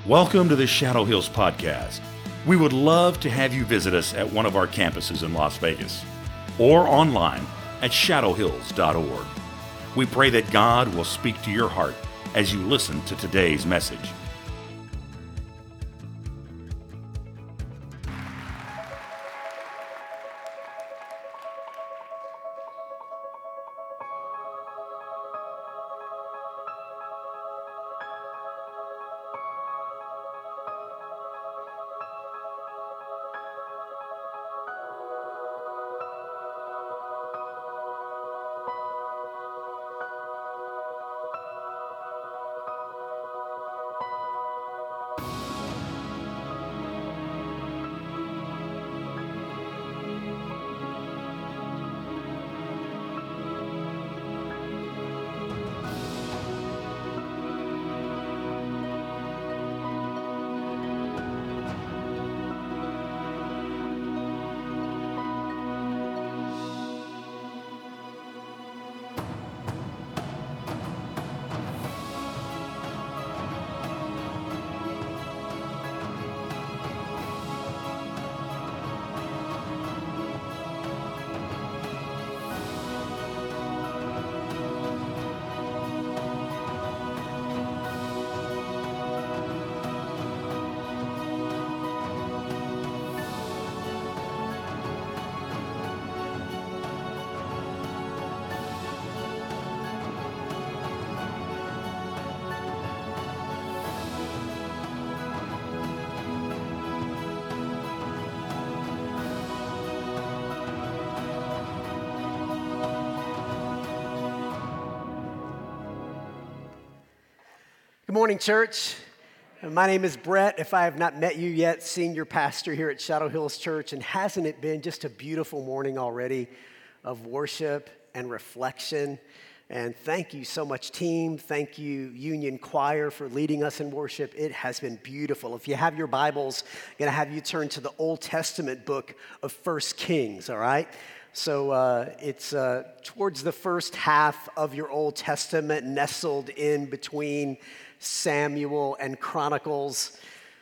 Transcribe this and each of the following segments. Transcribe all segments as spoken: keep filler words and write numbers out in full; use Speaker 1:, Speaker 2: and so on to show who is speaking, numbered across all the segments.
Speaker 1: Welcome to the Shadow Hills Podcast. We would love to have you visit us at one of our campuses in Las Vegas or online at shadow hills dot org. We pray that God will speak to your heart as you listen to today's message.
Speaker 2: Good morning, church. My name is Brett. If I have not met you yet, senior pastor here at Shadow Hills Church, and hasn't it been just a beautiful morning already of worship and reflection? And thank you so much, team. Thank you, Union Choir, for leading us in worship. It has been beautiful. If you have your Bibles, I'm going to have you turn to the Old Testament book of First Kings, all right? So uh, it's uh, towards the first half of your Old Testament, nestled in between Samuel and Chronicles.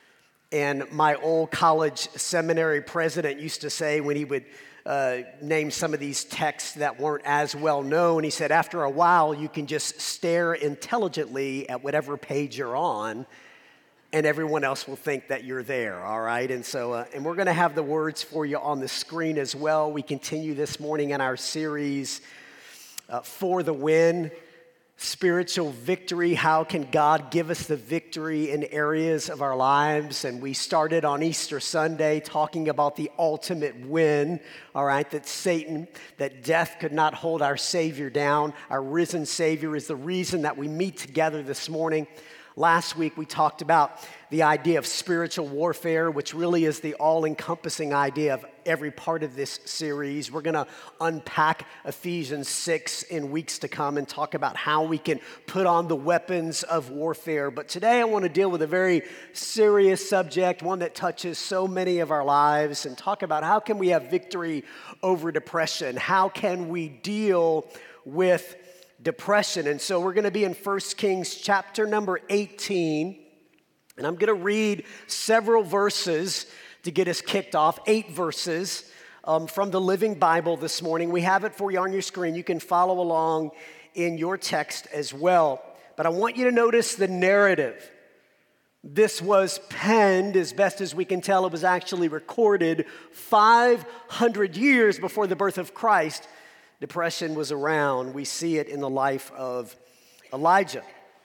Speaker 2: And my old college seminary president used to say when he would uh, name some of these texts that weren't as well known, he said, after a while, you can just stare intelligently at whatever page you're on, and everyone else will think that you're there, all right? And so, uh, and we're going to have the words for you on the screen as well. We continue this morning in our series, uh, For the Win, Spiritual Victory. How can God give us the victory in areas of our lives? And we started on Easter Sunday talking about the ultimate win, all right, that Satan, that death could not hold our Savior down. Our risen Savior is the reason that we meet together this morning. Last week, we talked about the idea of spiritual warfare, which really is the all-encompassing idea of every part of this series. We're going to unpack Ephesians six in weeks to come and talk about how we can put on the weapons of warfare. But today, I want to deal with a very serious subject, one that touches so many of our lives, and talk about how can we have victory over depression? How can we deal with depression? And so we're going to be in First Kings chapter number eighteen, and I'm going to read several verses to get us kicked off, eight verses um, from the Living Bible this morning. We have it for you on your screen. You can follow along in your text as well. But I want you to notice the narrative. This was penned, as best as we can tell, it was actually recorded five hundred years before the birth of Christ. Depression was around. We see it in the life of Elijah.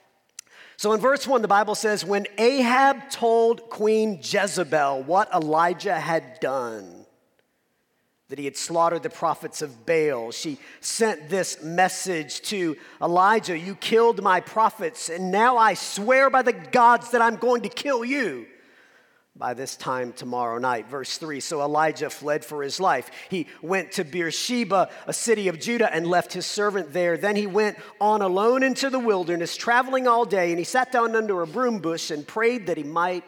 Speaker 2: So in verse one, the Bible says, when Ahab told Queen Jezebel what Elijah had done, that he had slaughtered the prophets of Baal, she sent this message to Elijah: you killed my prophets, and now I swear by the gods that I'm going to kill you by this time tomorrow night. Verse three, so Elijah fled for his life. He went to Beersheba, a city of Judah, and left his servant there. Then he went on alone into the wilderness, traveling all day, and he sat down under a broom bush and prayed that he might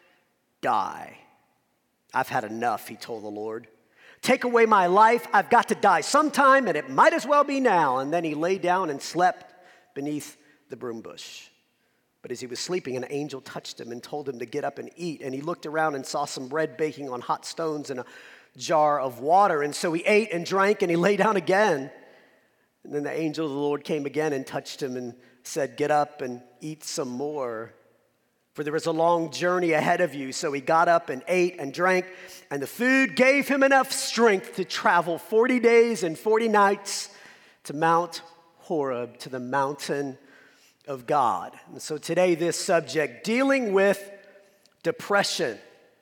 Speaker 2: die. I've had enough, he told the Lord. Take away my life. I've got to die sometime, and it might as well be now. And then he lay down and slept beneath the broom bush. But as he was sleeping, an angel touched him and told him to get up and eat. And he looked around and saw some bread baking on hot stones and a jar of water. And so he ate and drank and he lay down again. And then the angel of the Lord came again and touched him and said, get up and eat some more, for there is a long journey ahead of you. So he got up and ate and drank, and the food gave him enough strength to travel forty days and forty nights to Mount Horeb, to the mountain of God. And so today, this subject, dealing with depression.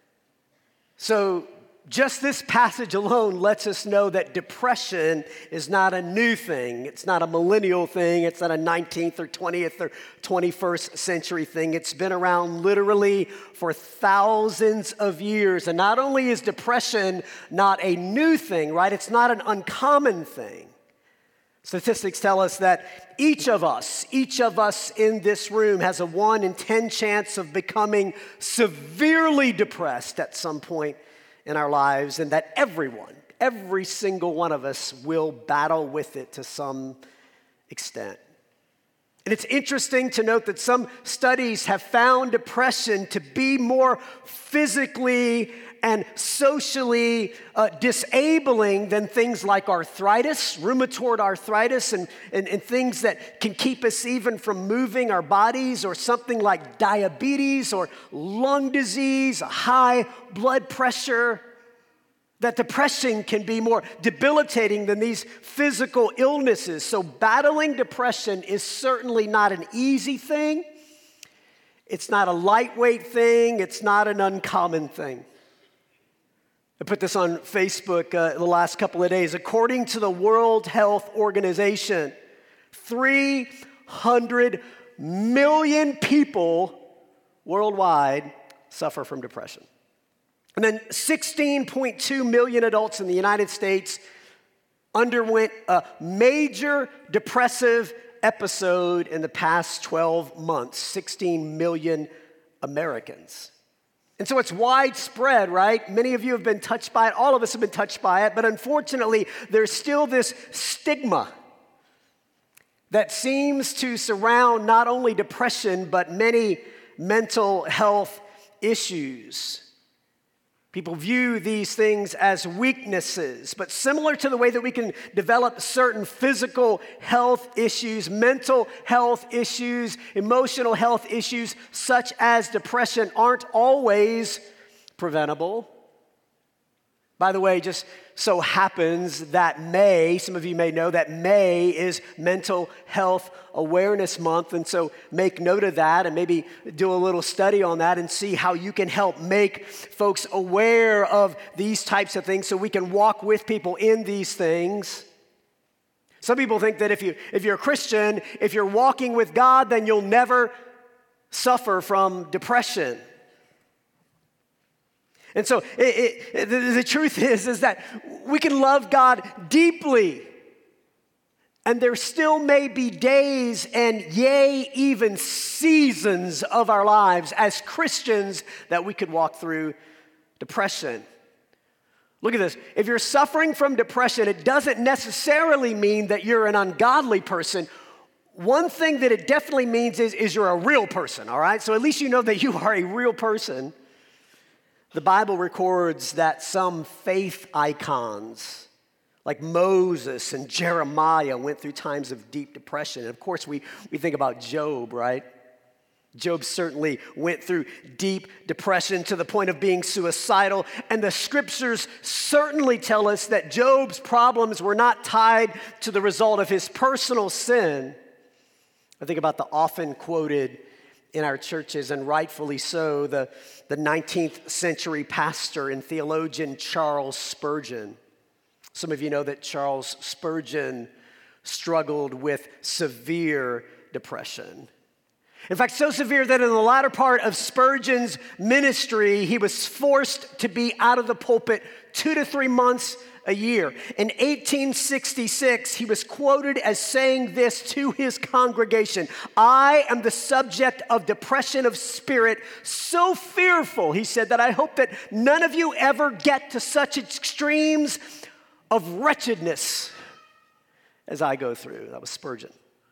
Speaker 2: So just this passage alone lets us know that depression is not a new thing. It's not a millennial thing. It's not a nineteenth or twentieth or twenty-first century thing. It's been around literally for thousands of years. And not only is depression not a new thing, right? It's not an uncommon thing. Statistics tell us that each of us, each of us in this room has a one in ten chance of becoming severely depressed at some point in our lives, and that everyone, every single one of us will battle with it to some extent. And it's interesting to note that some studies have found depression to be more physically and socially uh, disabling than things like arthritis, rheumatoid arthritis, and, and, and things that can keep us even from moving our bodies, or something like diabetes or lung disease, high blood pressure. That depression can be more debilitating than these physical illnesses. So battling depression is certainly not an easy thing. It's not a lightweight thing. It's not an uncommon thing. I put this on Facebook uh, the last couple of days. According to the World Health Organization, three hundred million people worldwide suffer from depression. And then sixteen point two million adults in the United States underwent a major depressive episode in the past twelve months. sixteen million Americans. And so it's widespread, right? Many of you have been touched by it. All of us have been touched by it. But unfortunately, there's still this stigma that seems to surround not only depression, but many mental health issues. People view these things as weaknesses, but similar to the way that we can develop certain physical health issues, mental health issues, emotional health issues, such as depression, aren't always preventable. By the way, just so happens that May, some of you may know that May is Mental Health Awareness Month, and so make note of that and maybe do a little study on that and see how you can help make folks aware of these types of things so we can walk with people in these things. Some people think that if, you, if you're a Christian, if you're walking with God, then you'll never suffer from depression. And so it, it, the, the truth is, is that we can love God deeply, and there still may be days and yea, even seasons of our lives as Christians that we could walk through depression. Look at this. If you're suffering from depression, it doesn't necessarily mean that you're an ungodly person. One thing that it definitely means is, is you're a real person, all right? So at least you know that you are a real person. The Bible records that some faith icons like Moses and Jeremiah went through times of deep depression. And of course, we, we think about Job, right? Job certainly went through deep depression to the point of being suicidal. And the scriptures certainly tell us that Job's problems were not tied to the result of his personal sin. I think about the often quoted in our churches, and rightfully so, the, the nineteenth century pastor and theologian Charles Spurgeon. Some of you know that Charles Spurgeon struggled with severe depression. In fact, so severe that in the latter part of Spurgeon's ministry, he was forced to be out of the pulpit two to three months a year. In eighteen sixty-six, he was quoted as saying this to his congregation: "I am the subject of depression of spirit, so fearful," he said, "that I hope that none of you ever get to such extremes of wretchedness as I go through." That was Spurgeon.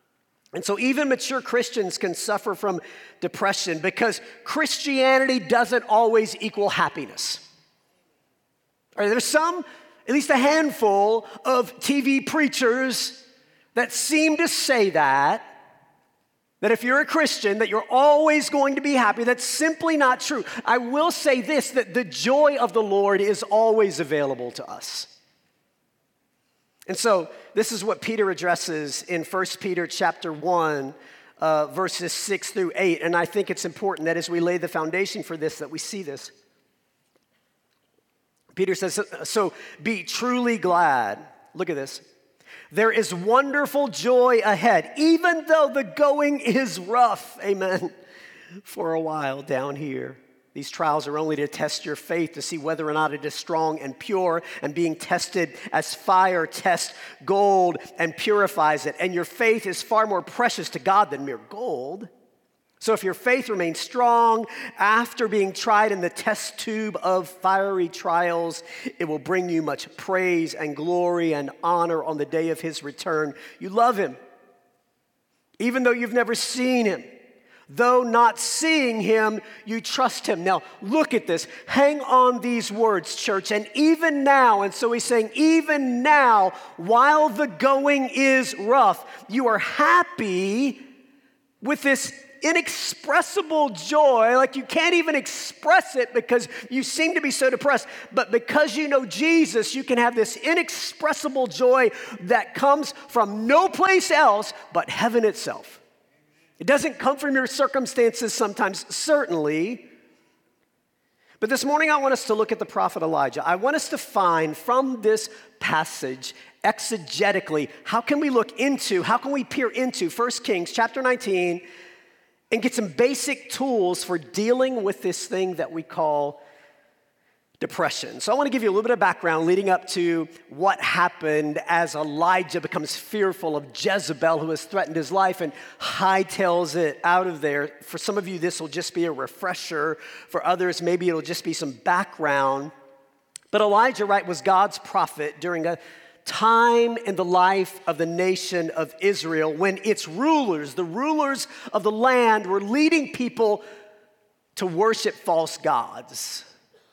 Speaker 2: And so even mature Christians can suffer from depression because Christianity doesn't always equal happiness. All right, there's some, at least a handful of T V preachers that seem to say that, that if you're a Christian, that you're always going to be happy. That's simply not true. I will say this, that the joy of the Lord is always available to us. And so this is what Peter addresses in First Peter chapter one, uh, verses six through eight. And I think it's important that as we lay the foundation for this, that we see this. Peter says, so be truly glad. Look at this. There is wonderful joy ahead, even though the going is rough, amen, for a while down here. These trials are only to test your faith, to see whether or not it is strong and pure, and being tested as fire tests gold and purifies it. And your faith is far more precious to God than mere gold. So if your faith remains strong after being tried in the test tube of fiery trials, it will bring you much praise and glory and honor on the day of his return. You love him, even though you've never seen him. Though not seeing him, you trust him. Now, look at this. Hang on these words, church. And even now, and so he's saying, even now, while the going is rough, you are happy with this inexpressible joy, like you can't even express it because you seem to be so depressed. But because you know Jesus, you can have this inexpressible joy that comes from no place else but heaven itself. It doesn't come from your circumstances sometimes, certainly. But this morning I want us to look at the prophet Elijah. I want us to find from this passage exegetically, how can we look into, how can we peer into First Kings chapter nineteen and get some basic tools for dealing with this thing that we call depression. So I want to give you a little bit of background leading up to what happened as Elijah becomes fearful of Jezebel, who has threatened his life, and hightails it out of there. For some of you, this will just be a refresher. For others, maybe it'll just be some background. But Elijah, right, was God's prophet during a time in the life of the nation of Israel when its rulers, the rulers of the land, were leading people to worship false gods.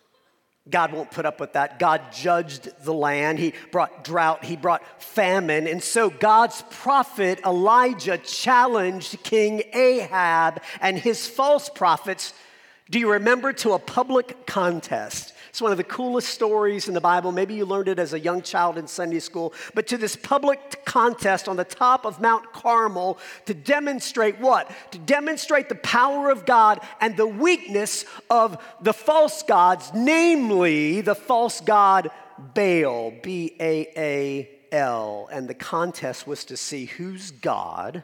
Speaker 2: God won't put up with that. God judged the land. He brought drought. He brought famine. And so God's prophet Elijah challenged King Ahab and his false prophets, do you remember, to a public contest. It's one of the coolest stories in the Bible. Maybe you learned it as a young child in Sunday school. But to this public contest on the top of Mount Carmel to demonstrate what? To demonstrate the power of God and the weakness of the false gods, namely the false god Baal, B A A L. And the contest was to see whose God,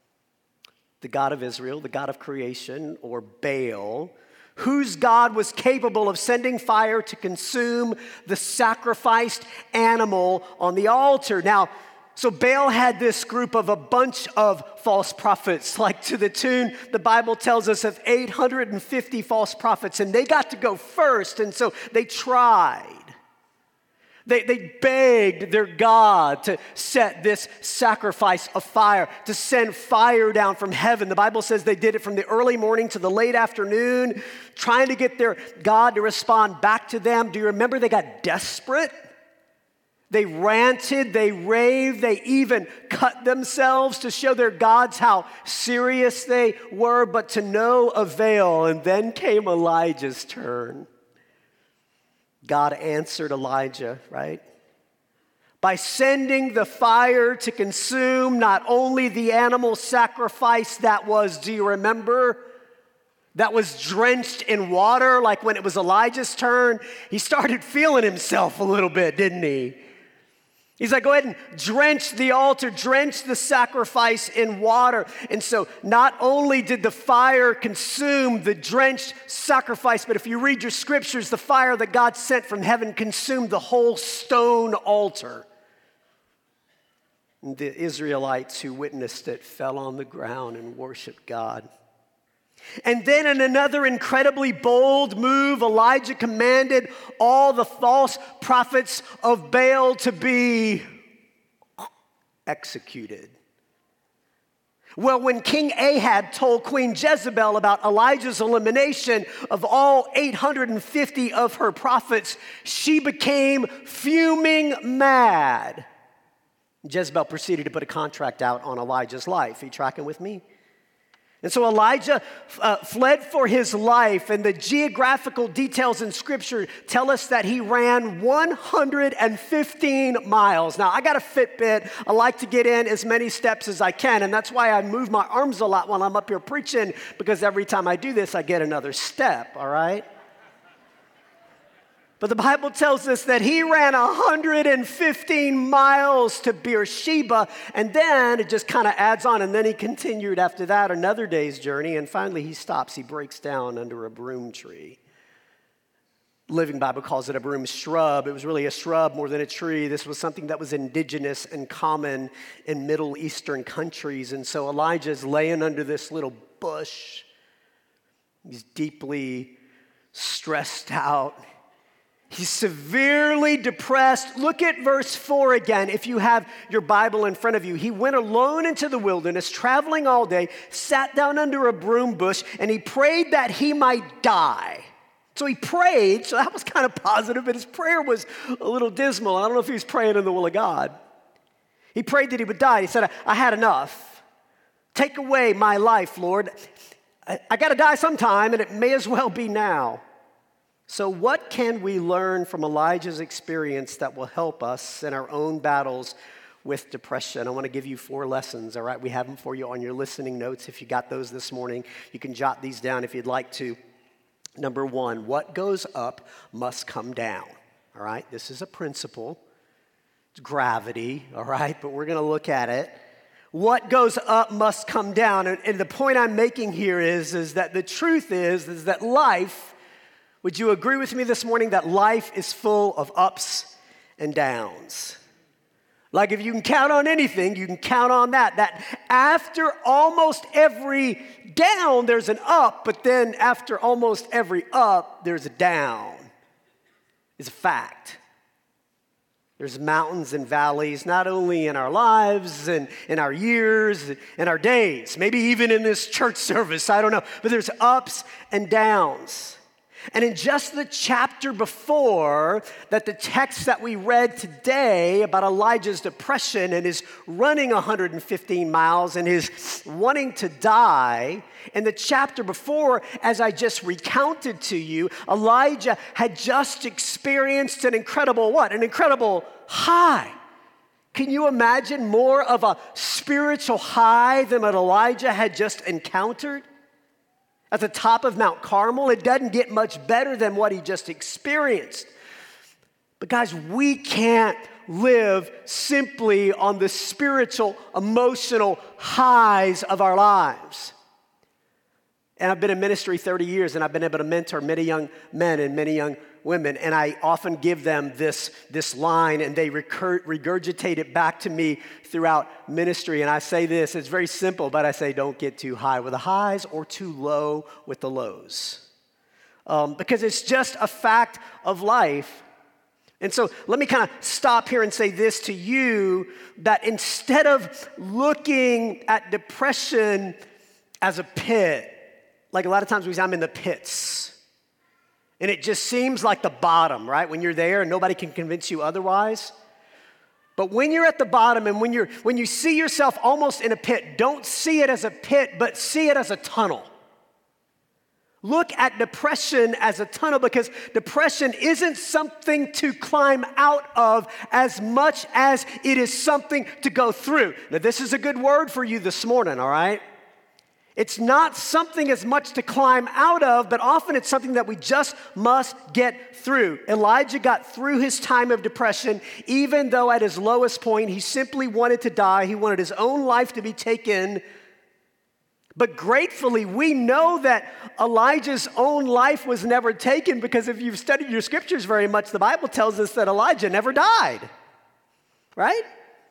Speaker 2: the God of Israel, the God of creation, or Baal, whose God was capable of sending fire to consume the sacrificed animal on the altar. Now, so Baal had this group of a bunch of false prophets, like to the tune, the Bible tells us, of eight hundred fifty false prophets, and they got to go first, and so they tried. They, they begged their God to set this sacrifice afire, to send fire down from heaven. The Bible says they did it from the early morning to the late afternoon, trying to get their God to respond back to them. Do you remember they got desperate? They ranted, they raved, they even cut themselves to show their gods how serious they were, but to no avail. And then came Elijah's turn. God answered Elijah, right? By sending the fire to consume not only the animal sacrifice that was, do you remember, that was drenched in water, like when it was Elijah's turn. He started feeling himself a little bit, didn't he? He's like, go ahead and drench the altar, drench the sacrifice in water. And so not only did the fire consume the drenched sacrifice, but if you read your scriptures, the fire that God sent from heaven consumed the whole stone altar. And the Israelites who witnessed it fell on the ground and worshiped God. And then in another incredibly bold move, Elijah commanded all the false prophets of Baal to be executed. Well, when King Ahab told Queen Jezebel about Elijah's elimination of all eight hundred fifty of her prophets, she became fuming mad. Jezebel proceeded to put a contract out on Elijah's life. Are you tracking with me? And so Elijah uh, fled for his life, and the geographical details in Scripture tell us that he ran one hundred fifteen miles. Now, I got a Fitbit. I like to get in as many steps as I can, and that's why I move my arms a lot while I'm up here preaching, because every time I do this, I get another step, all right? But the Bible tells us that he ran one hundred fifteen miles to Beersheba, and then it just kind of adds on, and then he continued after that another day's journey, and finally he stops. He breaks down under a broom tree. Living Bible calls it a broom shrub. It was really a shrub more than a tree. This was something that was indigenous and common in Middle Eastern countries, and so Elijah's laying under this little bush. He's deeply stressed out. He's severely depressed. Look at verse four again, if you have your Bible in front of you. He went alone into the wilderness, traveling all day, sat down under a broom bush, and he prayed that he might die. So he prayed, so that was kind of positive, but his prayer was a little dismal. I don't know if he was praying in the will of God. He prayed that he would die. He said, I, I had enough. Take away my life, Lord. I, I got to die sometime, and it may as well be now. So what can we learn from Elijah's experience that will help us in our own battles with depression? I want to give you four lessons, all right? We have them for you on your listening notes. If you got those this morning, you can jot these down if you'd like to. Number one, what goes up must come down, all right? This is a principle. It's gravity, all right? But we're going to look at it. What goes up must come down. And, and the point I'm making here is, is that the truth is, is that life, would you agree with me this morning that life is full of ups and downs? Like if you can count on anything, you can count on that. That after almost every down, there's an up, but then after almost every up, there's a down. It's a fact. There's mountains and valleys, not only in our lives and in our years and our days, maybe even in this church service, I don't know, but there's ups and downs. And in just the chapter before that, the text that we read today about Elijah's depression and his running one hundred fifteen miles and his wanting to die, in the chapter before, as I just recounted to you, Elijah had just experienced an incredible what? An incredible high. Can you imagine more of a spiritual high than what Elijah had just encountered? At the top of Mount Carmel, it doesn't get much better than what he just experienced. But guys, we can't live simply on the spiritual, emotional highs of our lives. And I've been in ministry thirty years, and I've been able to mentor many young men and many young women, and I often give them this, this line, and they recur, regurgitate it back to me throughout ministry. And I say this, it's very simple, but I say don't get too high with the highs or too low with the lows. Um, because it's just a fact of life. And so let me kind of stop here and say this to you, that instead of looking at depression as a pit, like a lot of times we say, I'm in the pits. And it just seems like the bottom, right? When you're there and nobody can convince you otherwise. But when you're at the bottom and when you're when you see yourself almost in a pit, don't see it as a pit, but see it as a tunnel. Look at depression as a tunnel, because depression isn't something to climb out of as much as it is something to go through. Now, this is a good word for you this morning, all right? It's not something as much to climb out of, but often it's something that we just must get through. Elijah got through his time of depression, even though at his lowest point, he simply wanted to die. He wanted his own life to be taken. But gratefully, we know that Elijah's own life was never taken, because if you've studied your scriptures very much, the Bible tells us that Elijah never died, right?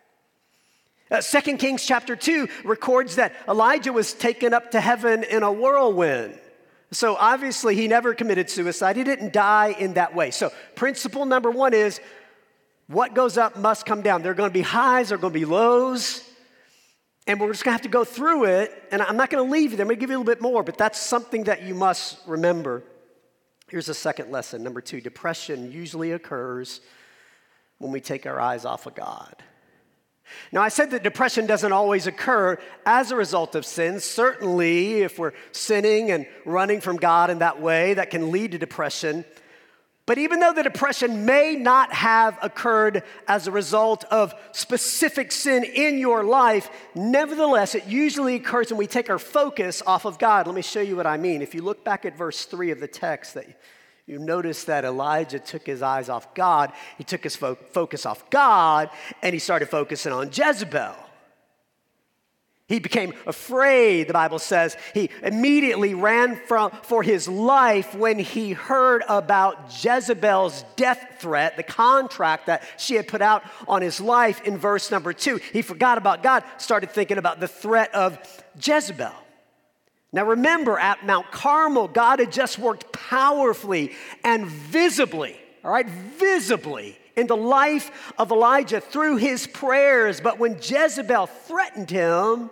Speaker 2: Uh, Second Kings chapter two records that Elijah was taken up to heaven in a whirlwind. So obviously he never committed suicide. He didn't die in that way. So principle number one is what goes up must come down. There are going to be highs, there are going to be lows. And we're just going to have to go through it, and I'm not going to leave you there. I'm going to give you a little bit more, but that's something that you must remember. Here's a second lesson. Number two, depression usually occurs when we take our eyes off of God. Now, I said that depression doesn't always occur as a result of sin. Certainly, if we're sinning and running from God in that way, that can lead to depression. But even though the depression may not have occurred as a result of specific sin in your life, nevertheless, it usually occurs when we take our focus off of God. Let me show you what I mean. If you look back at verse three of the text, that you notice that Elijah took his eyes off God. He took his fo- focus off God, and he started focusing on Jezebel. He became afraid, the Bible says. He immediately ran from, for his life when he heard about Jezebel's death threat, the contract that she had put out on his life in verse number two. He forgot about God, started thinking about the threat of Jezebel. Now remember, at Mount Carmel, God had just worked powerfully and visibly, all right, visibly in the life of Elijah through his prayers. But when Jezebel threatened him,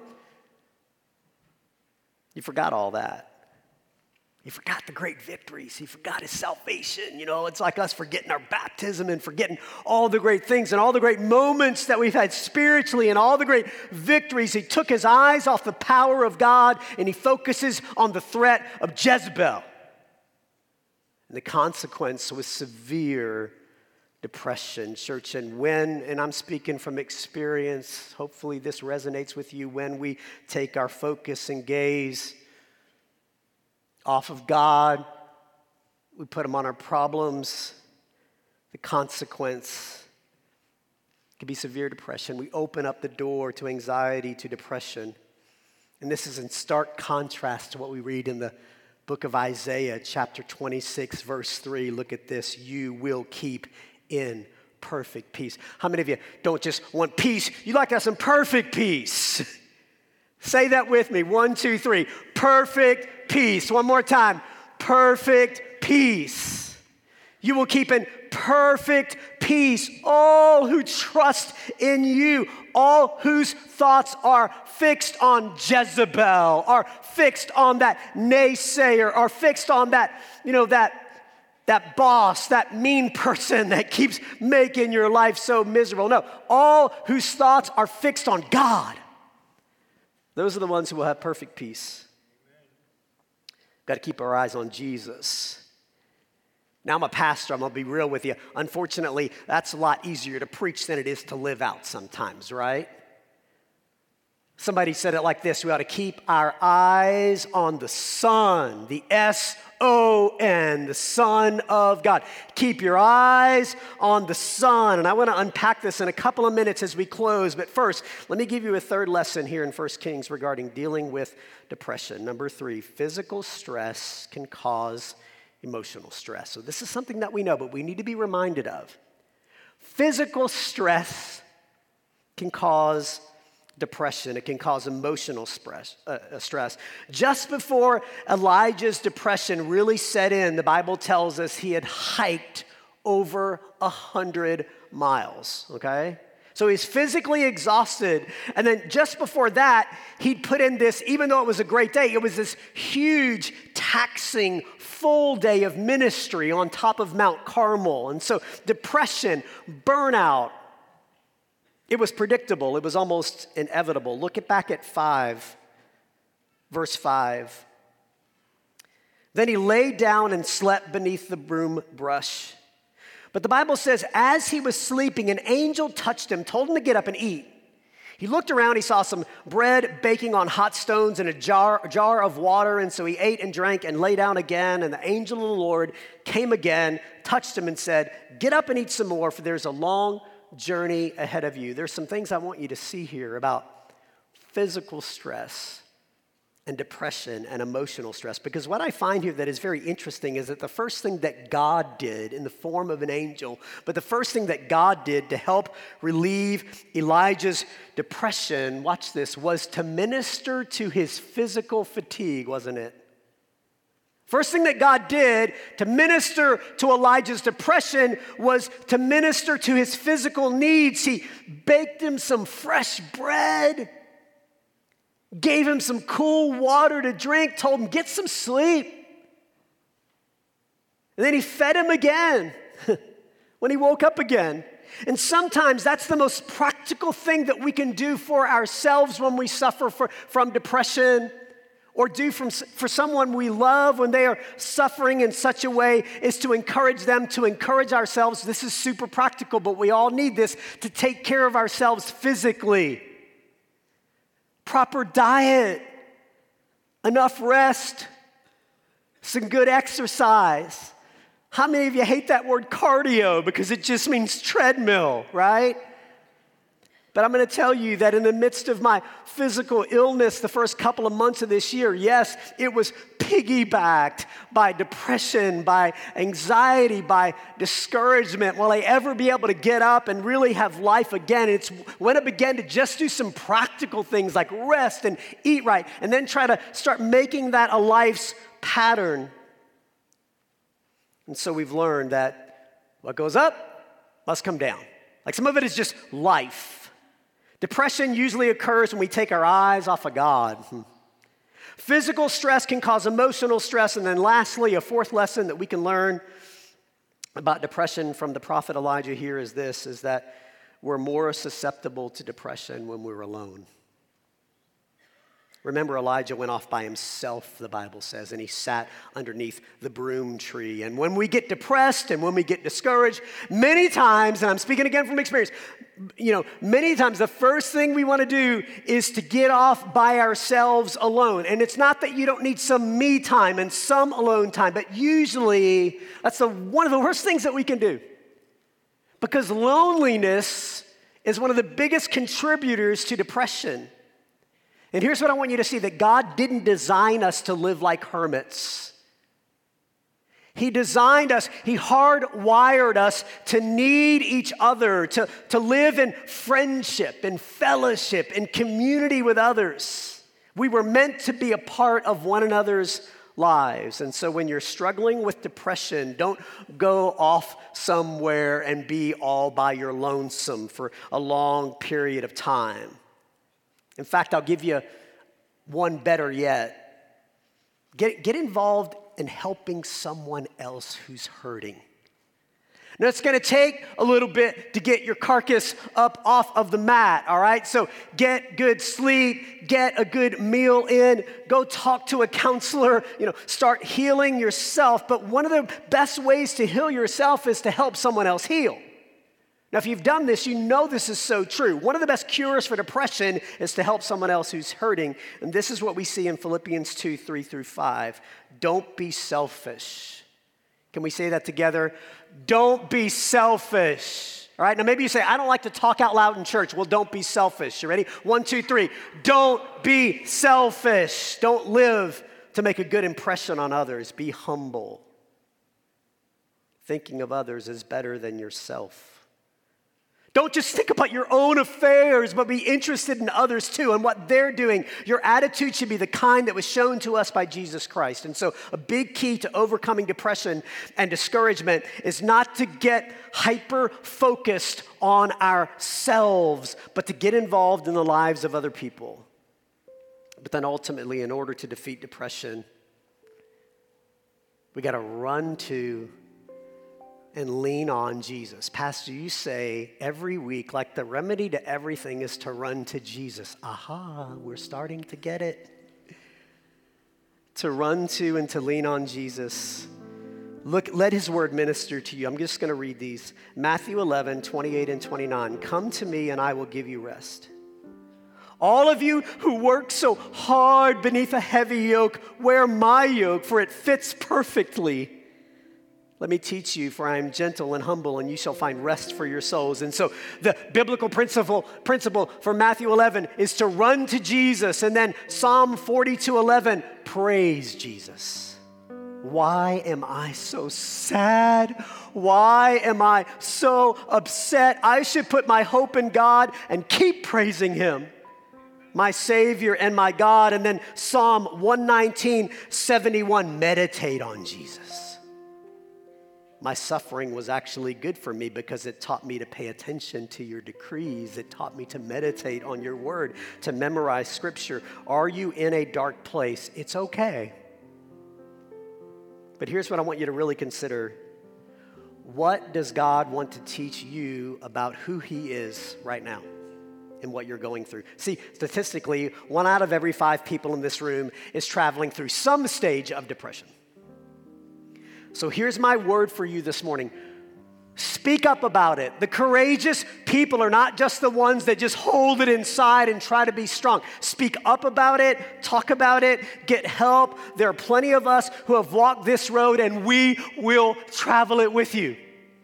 Speaker 2: he forgot all that. He forgot the great victories. He forgot his salvation. You know, it's like us forgetting our baptism and forgetting all the great things and all the great moments that we've had spiritually and all the great victories. He took his eyes off the power of God and he focuses on the threat of Jezebel. And the consequence was severe depression, church. And when, and I'm speaking from experience, hopefully this resonates with you, when we take our focus and gaze off of God, we put them on our problems, the consequence could be severe depression. We open up the door to anxiety, to depression. And this is in stark contrast to what we read in the book of Isaiah, chapter twenty-six, verse three. Look at this. You will keep in perfect peace. How many of you don't just want peace? You like to have some perfect peace. Say that with me. One, two, three. Perfect peace. One more time. Perfect peace. You will keep in perfect peace all who trust in you, all whose thoughts are fixed on Jezebel, are fixed on that naysayer, are fixed on that, you know, that that boss, that mean person that keeps making your life so miserable. No, all whose thoughts are fixed on God. Those are the ones who will have perfect peace. Got to keep our eyes on Jesus. Now, I'm a pastor. I'm going to be real with you. Unfortunately, that's a lot easier to preach than it is to live out sometimes, right? Somebody said it like this: we ought to keep our eyes on the Son, the S O N, the Son of God. Keep your eyes on the Son. And I want to unpack this in a couple of minutes as we close. But first, let me give you a third lesson here in First Kings regarding dealing with depression. Number three, physical stress can cause emotional stress. So this is something that we know, but we need to be reminded of. Physical stress can cause depression. It can cause emotional stress, uh, stress. Just before Elijah's depression really set in, the Bible tells us he had hiked over a hundred miles, okay? So he's physically exhausted. And then just before that, he'd put in this, even though it was a great day, it was this huge, taxing, full day of ministry on top of Mount Carmel. And so depression, burnout, it was predictable. It was almost inevitable. Look at back at five, verse five. Then he lay down and slept beneath the broom brush. But the Bible says, as he was sleeping, an angel touched him, told him to get up and eat. He looked around, he saw some bread baking on hot stones and a jar, a jar of water, and so he ate and drank and lay down again, and the angel of the Lord came again, touched him and said, get up and eat some more, for there's a long journey ahead of you. There's some things I want you to see here about physical stress and depression and emotional stress, because what I find here that is very interesting is that the first thing that God did in the form of an angel, but the first thing that God did to help relieve Elijah's depression, watch this, was to minister to his physical fatigue, wasn't it? First thing that God did to minister to Elijah's depression was to minister to his physical needs. He baked him some fresh bread. gave him some cool water to drink, told him, get some sleep. And then he fed him again when he woke up again. And sometimes that's the most practical thing that we can do for ourselves when we suffer for, from depression, or do from, for someone we love when they are suffering in such a way, is to encourage them, to encourage ourselves. This is super practical, but we all need this to take care of ourselves physically. Proper diet, enough rest, some good exercise. How many of you hate that word cardio because it just means treadmill, right? But I'm going to tell you that in the midst of my physical illness the first couple of months of this year, yes, it was piggybacked by depression, by anxiety, by discouragement. Will I ever be able to get up and really have life again? It's when I began to just do some practical things like rest and eat right, and then try to start making that a life's pattern. And so we've learned that what goes up must come down. Like some of it is just life. Depression usually occurs when we take our eyes off of God. Physical stress can cause emotional stress. And then lastly, a fourth lesson that we can learn about depression from the prophet Elijah here is this, is that we're more susceptible to depression when we're alone. Remember, Elijah went off by himself, the Bible says, and he sat underneath the broom tree. And when we get depressed and when we get discouraged, many times, and I'm speaking again from experience, you know, many times the first thing we want to do is to get off by ourselves alone. And it's not that you don't need some me time and some alone time, but usually that's the, one of the worst things that we can do. Because loneliness is one of the biggest contributors to depression. And here's what I want you to see, that God didn't design us to live like hermits. He designed us, He hardwired us to need each other, to, to live in friendship, in fellowship, in community with others. We were meant to be a part of one another's lives. And so when you're struggling with depression, don't go off somewhere and be all by your lonesome for a long period of time. In fact, I'll give you one better yet. Get, get involved in helping someone else who's hurting. Now, it's going to take a little bit to get your carcass up off of the mat, all right? So get good sleep, get a good meal in, go talk to a counselor, you know, start healing yourself. But one of the best ways to heal yourself is to help someone else heal. Now, if you've done this, you know this is so true. One of the best cures for depression is to help someone else who's hurting. And this is what we see in Philippians two, three through five. Don't be selfish. Can we say that together? Don't be selfish. All right, now maybe you say, I don't like to talk out loud in church. Well, don't be selfish. You ready? One, two, three. Don't be selfish. Don't live to make a good impression on others. Be humble. Thinking of others is better than yourself. Don't just think about your own affairs, but be interested in others too and what they're doing. Your attitude should be the kind that was shown to us by Jesus Christ. And so a big key to overcoming depression and discouragement is not to get hyper-focused on ourselves, but to get involved in the lives of other people. But then ultimately, in order to defeat depression, we got to run to and lean on Jesus. Pastor, you say every week, like the remedy to everything is to run to Jesus. Aha, we're starting to get it. To run to and to lean on Jesus. Look, let His word minister to you. I'm just going to read these. Matthew eleven, twenty-eight and twenty-nine. Come to me and I will give you rest. All of you who work so hard beneath a heavy yoke, wear my yoke, for it fits perfectly. Let me teach you, for I am gentle and humble, and you shall find rest for your souls. And so the biblical principle, principle for Matthew eleven is to run to Jesus. And then Psalm forty-two eleven, praise Jesus. Why am I so sad? Why am I so upset? I should put my hope in God and keep praising Him, my Savior and my God. And then Psalm one nineteen, seventy-one, meditate on Jesus. my suffering was actually good for me because it taught me to pay attention to your decrees. It taught me to meditate on your word, to memorize scripture. Are you in a dark place? It's okay. But here's what I want you to really consider. What does God want to teach you about who he is right now and what you're going through? See, statistically, one out of every five people in this room is traveling through some stage of depression. So here's my word for you this morning. Speak up about it. The courageous people are not just the ones that just hold it inside and try to be strong. Speak up about it, talk about it, get help. There are plenty of us who have walked this road and we will travel it with you.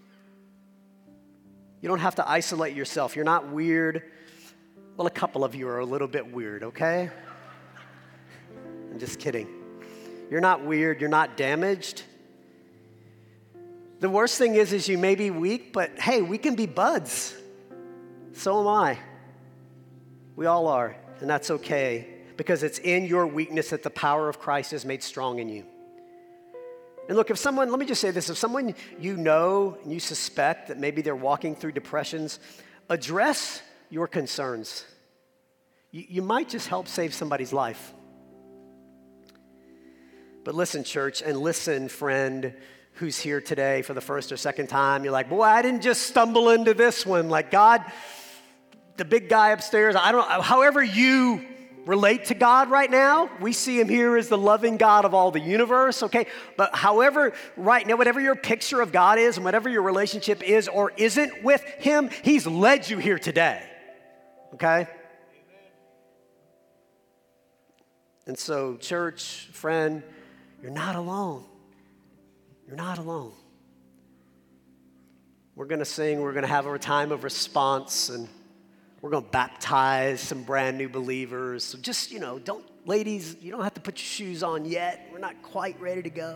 Speaker 2: You don't have to isolate yourself. You're not weird. Well, a couple of you are a little bit weird, okay? I'm just kidding. You're not weird. You're not damaged. The worst thing is, is you may be weak, but hey, we can be buds. So am I. We all are, and that's okay, because it's in your weakness that the power of Christ is made strong in you. And look, if someone, let me just say this, if someone you know and you suspect that maybe they're walking through depressions, address your concerns. You, you might just help save somebody's life. But listen, church, and listen, friend, who's here today for the first or second time. You're like, boy, I didn't just stumble into this one. Like, God, the big guy upstairs, I don't know, however you relate to God right now, we see him here as the loving God of all the universe, okay? But however, right now, whatever your picture of God is and whatever your relationship is or isn't with him, he's led you here today, okay? And so, church, friend, you're not alone. You're not alone. We're going to sing, we're going to have a time of response, and we're going to baptize some brand new believers. So just, you know, don't, ladies, you don't have to put your shoes on yet. We're not quite ready to go.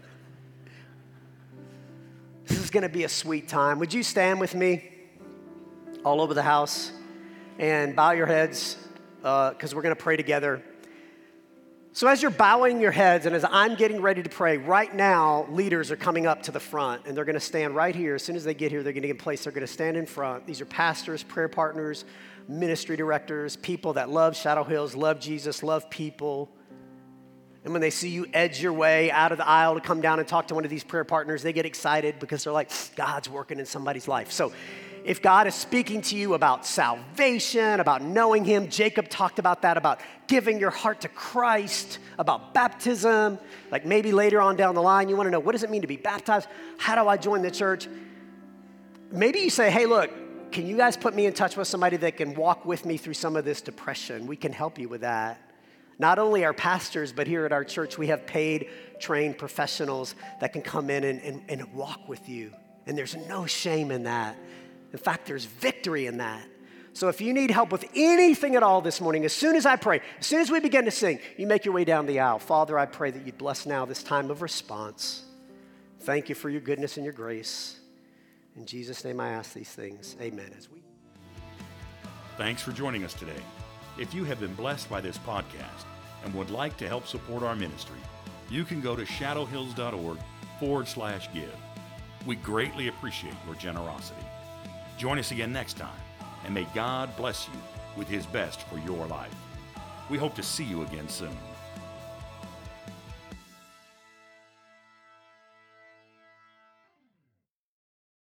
Speaker 2: This is going to be a sweet time. Would you stand with me all over the house and bow your heads because uh, we're going to pray together. So as you're bowing your heads and as I'm getting ready to pray, right now, leaders are coming up to the front and they're going to stand right here. As soon as they get here, they're going to get in place. They're going to stand in front. These are pastors, prayer partners, ministry directors, people that love Shadow Hills, love Jesus, love people. And when they see you edge your way out of the aisle to come down and talk to one of these prayer partners, they get excited because they're like, God's working in somebody's life. So if God is speaking to you about salvation, about knowing him, Jacob talked about that, about giving your heart to Christ, about baptism, like maybe later on down the line, you want to know, what does it mean to be baptized? How do I join the church? Maybe you say, hey, look, can you guys put me in touch with somebody that can walk with me through some of this depression? We can help you with that. Not only our pastors, but here at our church, we have paid, trained professionals that can come in and, and, and walk with you. And there's no shame in that. In fact, there's victory in that. So if you need help with anything at all this morning, as soon as I pray, as soon as we begin to sing, you make your way down the aisle. Father, I pray that you bless now this time of response. Thank you for your goodness and your grace. In Jesus' name I ask these things. Amen. As we...
Speaker 1: Thanks for joining us today. If you have been blessed by this podcast and would like to help support our ministry, you can go to shadowhills.org forward slash give. We greatly appreciate your generosity. Join us again next time, and may God bless you with his best for your life. We hope to see you again soon.